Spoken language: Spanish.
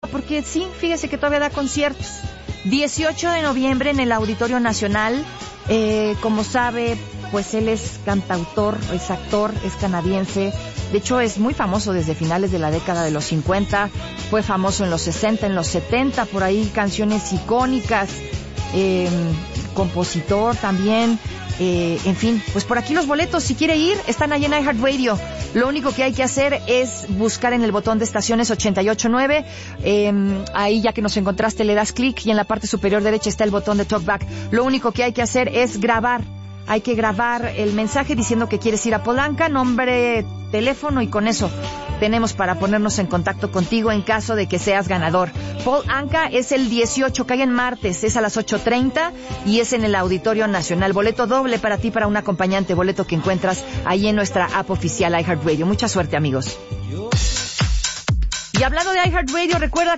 porque sí, fíjese que todavía da conciertos. 18 de noviembre en el Auditorio Nacional. Como sabe, pues él es cantautor, es actor, es canadiense. De hecho, es muy famoso desde finales de la década de los 50. Fue famoso en los 60, en los 70, por ahí canciones icónicas. Compositor también. En fin, pues por aquí los boletos, si quiere ir, están ahí en iHeartRadio. Lo único que hay que hacer es buscar en el botón de estaciones 889. Ahí, ya que nos encontraste, le das clic y en la parte superior derecha está el botón de Talkback. Lo único que hay que hacer es grabar. Hay que grabar el mensaje diciendo que quieres ir a Polanca, nombre, teléfono, y con eso tenemos para ponernos en contacto contigo en caso de que seas ganador. Paul Anka es el 18, cae en martes, es a las 8:30 y es en el Auditorio Nacional. Boleto doble para ti, para un acompañante, boleto que encuentras ahí en nuestra app oficial iHeartRadio. Mucha suerte, amigos. Y hablando de iHeartRadio, recuerda